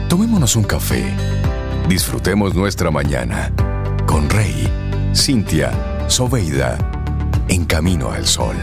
Tomémonos un café. Disfrutemos nuestra mañana con Rey, Cintia, Soveida, en Camino al Sol.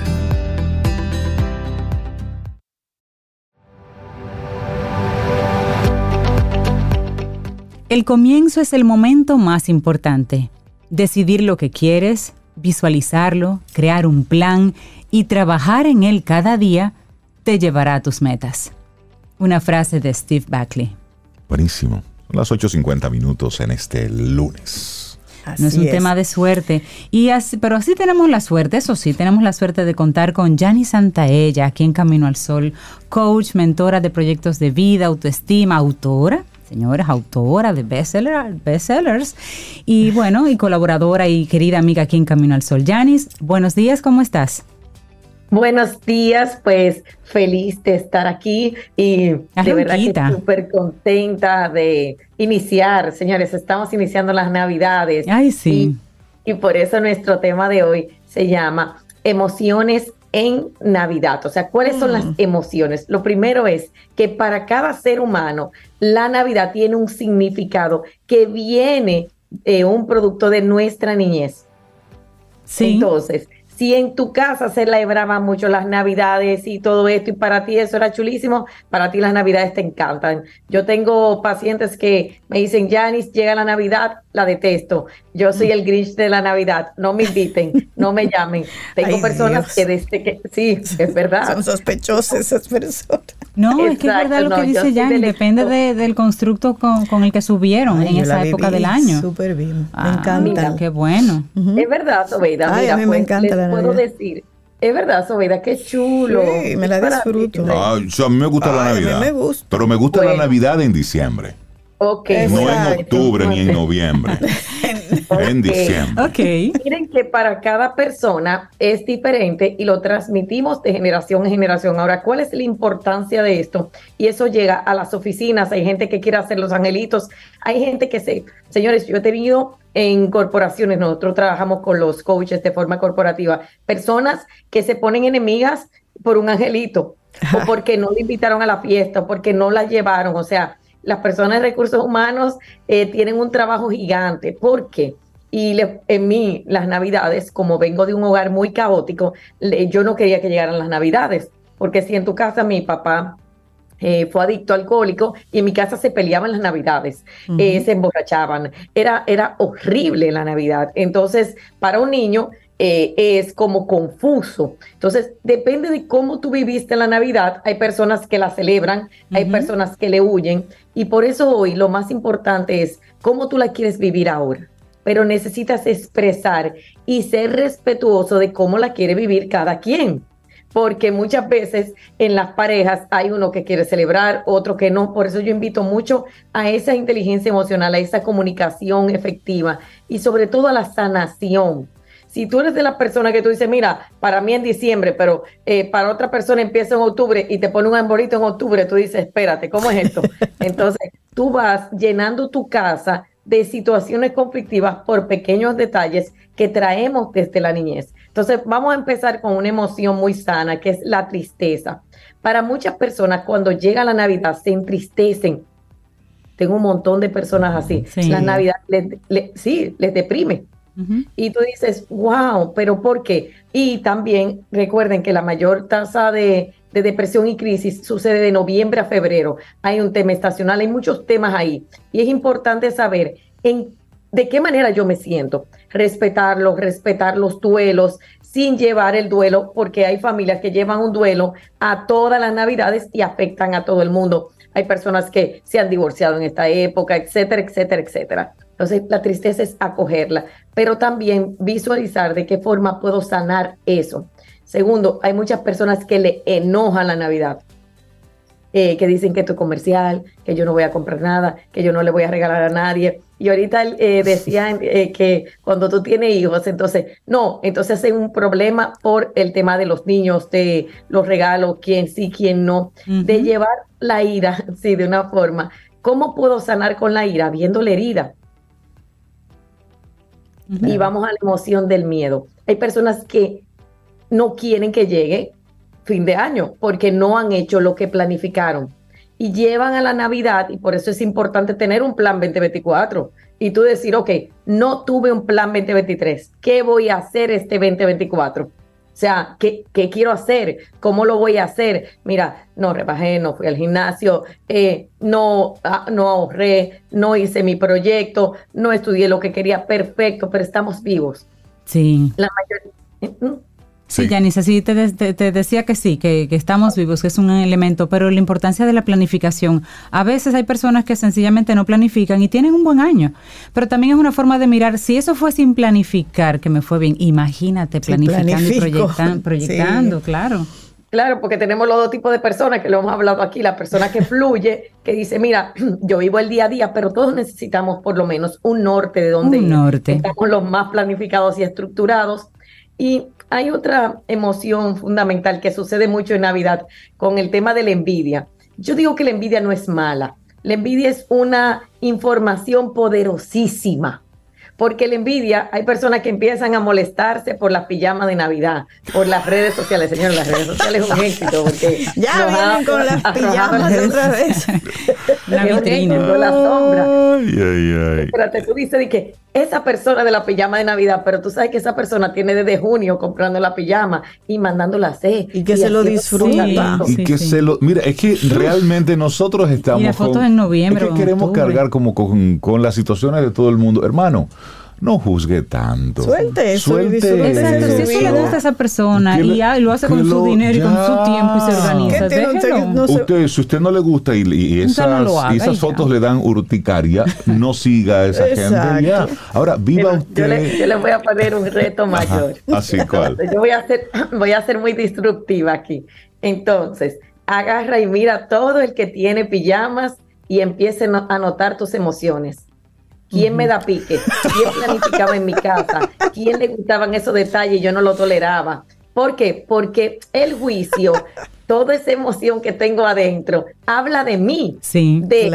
El comienzo es el momento más importante. Decidir lo que quieres, visualizarlo, crear un plan y trabajar en él cada día te llevará a tus metas. Una frase de Steve Buckley. Buenísimo. Son las 8:50 en este lunes. No es un tema de suerte, pero así tenemos la suerte, eso sí, tenemos la suerte de contar con Yanis Santaella, aquí en Camino al Sol, coach, mentora de proyectos de vida, autoestima, autora, señoras, autora de bestsellers, y bueno, y colaboradora y querida amiga aquí en Camino al Sol. Yanis, buenos días, ¿cómo estás? Buenos días, pues feliz de estar aquí y de verdad que súper contenta de iniciar, señores, estamos iniciando las Navidades. Ay, sí. Y por eso nuestro tema de hoy se llama Emociones en Navidad. O sea, ¿cuáles son las emociones? Lo primero es que para cada ser humano la Navidad tiene un significado que viene de un producto de nuestra niñez. Sí. Entonces, si en tu casa se celebraban mucho las Navidades y todo esto, y para ti eso era chulísimo, para ti las Navidades te encantan. Yo tengo pacientes que me dicen, Yanis, llega la Navidad, la detesto. Yo soy el Grinch de la Navidad, no me inviten, no me llamen. Tengo personas que desde que... Sí, es verdad. Son sospechosas esas personas. No, exacto, es que es verdad lo que dice Yanis, depende del constructo con el que subieron en esa época del año. Súper bien, me encanta. Qué bueno. Es verdad, Sobeida. Mira, a mí me encanta la puedo decir, es verdad, Sobeida, qué chulo. Sí, me la disfruto. A mí me gusta la Navidad. A mí me gusta. Pero me gusta la Navidad en diciembre. Okay. No en octubre ni en noviembre. En diciembre. Okay. Miren que para cada persona es diferente y lo transmitimos de generación en generación. Ahora, ¿cuál es la importancia de esto? Y eso llega a las oficinas. Hay gente que quiere hacer los angelitos. Hay gente que Señores, yo he tenido en corporaciones, nosotros trabajamos con los coaches de forma corporativa, personas que se ponen enemigas por un angelito o porque no le invitaron a la fiesta o porque no la llevaron. O sea, las personas de recursos humanos tienen un trabajo gigante. ¿Por qué? Y en mí, las Navidades, como vengo de un hogar muy caótico, yo no quería que llegaran las Navidades. Porque si en tu casa mi papá fue adicto alcohólico y en mi casa se peleaban las Navidades, se emborrachaban. Era horrible la Navidad. Entonces, para un niño es como confuso. Entonces, depende de cómo tú viviste la Navidad. Hay personas que la celebran, hay personas que le huyen. Y por eso hoy lo más importante es cómo tú la quieres vivir ahora. Pero necesitas expresar y ser respetuoso de cómo la quiere vivir cada quien. Porque muchas veces en las parejas hay uno que quiere celebrar, otro que no. Por eso yo invito mucho a esa inteligencia emocional, a esa comunicación efectiva y sobre todo a la sanación. Si tú eres de las personas que tú dices, mira, para mí en diciembre, pero para otra persona empieza en octubre y te pone un arbolito en octubre, tú dices, espérate, ¿cómo es esto? Entonces, tú vas llenando tu casa de situaciones conflictivas por pequeños detalles que traemos desde la niñez. Entonces, vamos a empezar con una emoción muy sana, que es la tristeza. Para muchas personas, cuando llega la Navidad, se entristecen. Tengo un montón de personas así. Sí. La Navidad les deprime. Y tú dices, wow, ¿pero por qué? Y también recuerden que la mayor tasa de depresión y crisis sucede de noviembre a febrero. Hay un tema estacional, hay muchos temas ahí. Y es importante saber de qué manera yo me siento. Respetar los duelos, sin llevar el duelo, porque hay familias que llevan un duelo a todas las Navidades y afectan a todo el mundo. Hay personas que se han divorciado en esta época, etcétera, etcétera, etcétera. Entonces, la tristeza es acogerla, pero también visualizar de qué forma puedo sanar eso. Segundo, hay muchas personas que le enoja la Navidad, que dicen que esto es comercial, que yo no voy a comprar nada, que yo no le voy a regalar a nadie. Y ahorita decían que cuando tú tienes hijos, entonces es un problema por el tema de los niños, de los regalos, quién sí, quién no, de llevar la ira, sí, de una forma. ¿Cómo puedo sanar con la ira? Viendo la herida. Y vamos a la emoción del miedo. Hay personas que no quieren que llegue fin de año porque no han hecho lo que planificaron. y llevan a la Navidad, y por eso es importante tener un plan 2024 y tú decir, ok, no tuve un plan 2023, ¿qué voy a hacer este 2024? O sea, ¿qué quiero hacer? ¿Cómo lo voy a hacer? Mira, no rebajé, no fui al gimnasio, no ahorré, no hice mi proyecto, no estudié lo que quería, perfecto, pero estamos vivos. Sí. La mayoría... Sí, Janice, sí, te decía que sí, que estamos vivos, que es un elemento, pero la importancia de la planificación. A veces hay personas que sencillamente no planifican y tienen un buen año, pero también es una forma de mirar, si eso fue sin planificar, que me fue bien, imagínate planificando y proyectando, sí. Claro. Claro, porque tenemos los dos tipos de personas que lo hemos hablado aquí, la persona que fluye, que dice, mira, yo vivo el día a día, pero todos necesitamos por lo menos un norte de donde ir. Estamos los más planificados y estructurados. Y hay otra emoción fundamental que sucede mucho en Navidad con el tema de la envidia. Yo digo que la envidia no es mala. La envidia es una información poderosísima. Porque la envidia, hay personas que empiezan a molestarse por las pijamas de Navidad, por las redes sociales. Señor, las redes sociales es un éxito. Porque ya vienen con las pijamas otra vez. La vitrina. Con la sombra. Ay. Espérate, tú dices de que esa persona de la pijama de Navidad, pero tú sabes que esa persona tiene desde junio comprando la pijama y mandándola a hacer. Y que se lo disfruta. Mira, es que realmente nosotros estamos y las fotos en noviembre. Es que queremos cargar como con las situaciones de todo el mundo. Hermano, no juzgue tanto. Suelte. Exacto, si eso le gusta a esa persona y lo hace con su dinero y con su tiempo y se organiza, déjelo. Si usted no le gusta y esas fotos le dan urticaria, no siga a esa gente ya. Ahora, viva usted. Yo le voy a poner un reto mayor. Así cual. Yo voy a ser muy disruptiva aquí. Entonces, agarra y mira todo el que tiene pijamas y empiece a anotar tus emociones. ¿Quién me da pique? ¿Quién planificaba en mi casa? ¿Quién le gustaban esos detalles y yo no lo toleraba? ¿Por qué? Porque el juicio, toda esa emoción que tengo adentro, habla de mí. Sí, de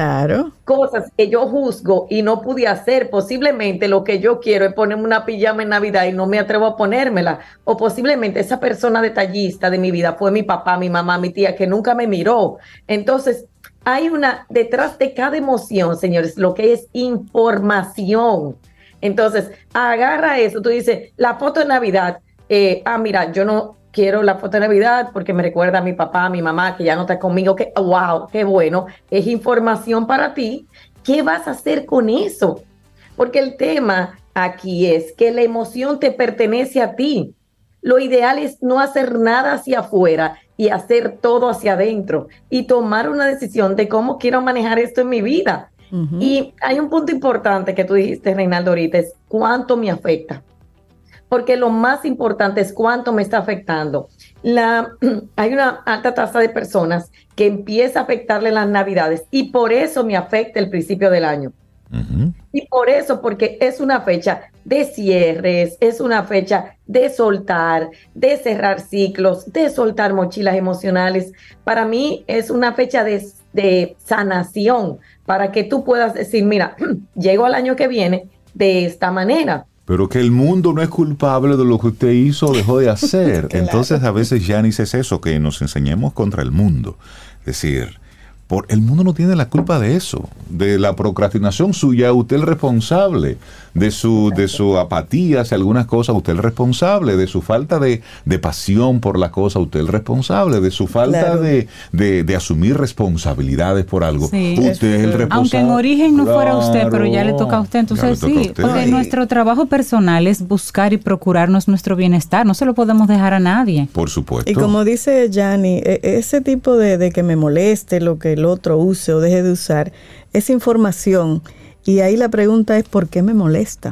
cosas que yo juzgo y no pude hacer. Posiblemente lo que yo quiero es ponerme una pijama en Navidad y no me atrevo a ponérmela. O posiblemente esa persona detallista de mi vida fue mi papá, mi mamá, mi tía, que nunca me miró. Entonces, hay detrás de cada emoción, señores, lo que es información. Entonces, agarra eso. Tú dices, la foto de Navidad. Mira, yo no quiero la foto de Navidad porque me recuerda a mi papá, a mi mamá, que ya no está conmigo. Wow, qué bueno. Es información para ti. ¿Qué vas a hacer con eso? Porque el tema aquí es que la emoción te pertenece a ti. Lo ideal es no hacer nada hacia afuera y hacer todo hacia adentro y tomar una decisión de cómo quiero manejar esto en mi vida. Uh-huh. Y hay un punto importante que tú dijiste, Reinaldo, ahorita, es cuánto me afecta. Porque lo más importante es cuánto me está afectando. Hay una alta tasa de personas que empieza a afectarle las Navidades y por eso me afecta el principio del año. Uh-huh. Y por eso, porque es una fecha de cierres, es una fecha de soltar, de cerrar ciclos, de soltar mochilas emocionales. Para mí es una fecha de sanación, para que tú puedas decir, mira, llego al año que viene de esta manera. Pero que el mundo no es culpable de lo que usted hizo o dejó de hacer. Claro. Entonces a veces, Janice, es eso, que nos enseñemos contra el mundo. Es decir, el mundo no tiene la culpa de eso, de la procrastinación suya. Usted es el responsable de su apatía hacia algunas cosas. Usted es el responsable de su falta de pasión por la cosa. Usted es el responsable de su falta de asumir responsabilidades por algo. Sí, usted es el responsable. Aunque en origen no fuera usted, pero ya le toca a usted. Entonces sí, porque nuestro trabajo personal es buscar y procurarnos nuestro bienestar. No se lo podemos dejar a nadie. Por supuesto. Y como dice Yanni, ese tipo de que me moleste lo que el otro use o deje de usar, es información. Y ahí la pregunta es, ¿por qué me molesta?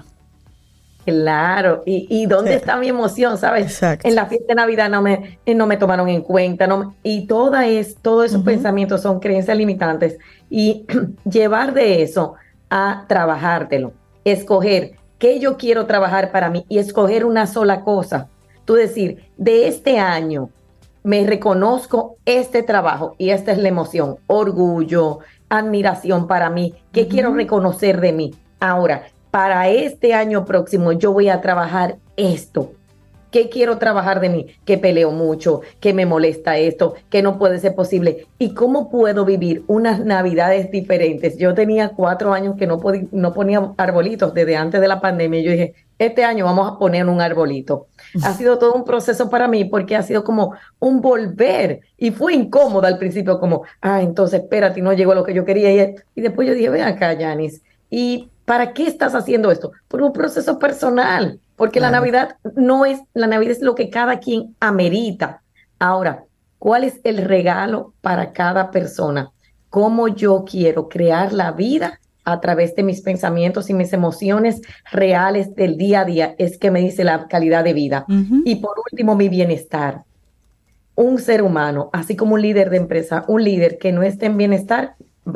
Claro, y ¿dónde está mi emoción? ¿Sabes? Exacto. En la fiesta de Navidad no me tomaron en cuenta, y todos esos pensamientos son creencias limitantes. Y llevar de eso a trabajártelo, escoger qué yo quiero trabajar para mí y escoger una sola cosa. Tú decir, de este año me reconozco este trabajo y esta es la emoción, orgullo, admiración para mí, ¿qué quiero reconocer de mí? Ahora, para este año próximo yo voy a trabajar esto. ¿Qué quiero trabajar de mí? Que peleo mucho, que me molesta esto, que no puede ser posible. ¿Y cómo puedo vivir unas navidades diferentes? Yo tenía 4 años que no ponía arbolitos desde antes de la pandemia. Yo dije, este año vamos a poner un arbolito. Ha sido todo un proceso para mí porque ha sido como un volver. Y fue incómodo al principio, como, entonces espérate, no llegó lo que yo quería. Y después yo dije, ven acá, Yanis, ¿y para qué estás haciendo esto? Por un proceso personal. Porque la Navidad es lo que cada quien amerita. Ahora, ¿cuál es el regalo para cada persona? ¿Cómo yo quiero crear la vida a través de mis pensamientos y mis emociones reales del día a día? Es que me dice la calidad de vida. Uh-huh. Y por último, mi bienestar. Un ser humano, así como un líder de empresa, un líder que no esté en bienestar,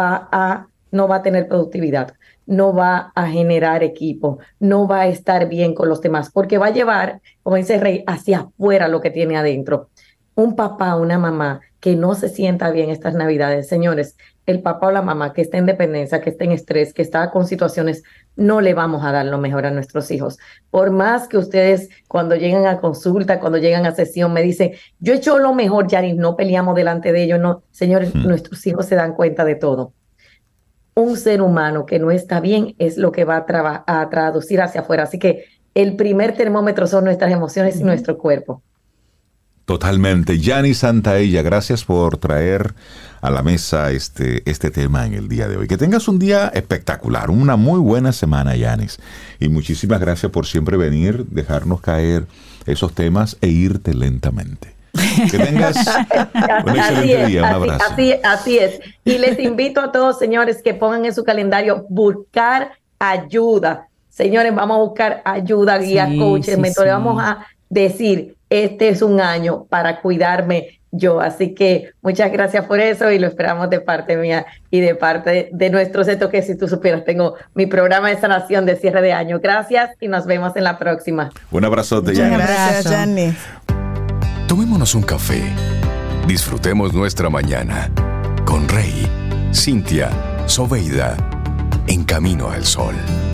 no va a tener productividad, no va a generar equipo, no va a estar bien con los demás, porque va a llevar, como dice Rey, hacia afuera lo que tiene adentro. Un papá, una mamá que no se sienta bien estas Navidades, señores, el papá o la mamá que está en dependencia, que está en estrés, que está con situaciones, no le vamos a dar lo mejor a nuestros hijos. Por más que ustedes cuando llegan a consulta, cuando llegan a sesión, me dicen, yo he hecho lo mejor, Yanis, no peleamos delante de ellos, no, señores, nuestros hijos se dan cuenta de todo. Un ser humano que no está bien es lo que va a traducir hacia afuera. Así que el primer termómetro son nuestras emociones y nuestro cuerpo. Totalmente. Yanis Santaella, gracias por traer a la mesa este tema en el día de hoy. Que tengas un día espectacular, una muy buena semana, Yanis. Y muchísimas gracias por siempre venir, dejarnos caer esos temas e irte lentamente. Que tengas un excelente día, un abrazo. Así es. Y les invito a todos, señores, que pongan en su calendario buscar ayuda. Señores, vamos a buscar ayuda, guías, coaches, mentores. Vamos a decir, este es un año para cuidarme yo. Así que muchas gracias por eso y lo esperamos de parte mía y de parte de nuestro centro, que si tú supieras, tengo mi programa de sanación de cierre de año. Gracias y nos vemos en la próxima. Un abrazote, Yanis. Gracias, Yanis. Tomémonos un café. Disfrutemos nuestra mañana con Rey, Cintia, Soveida, en Camino al Sol.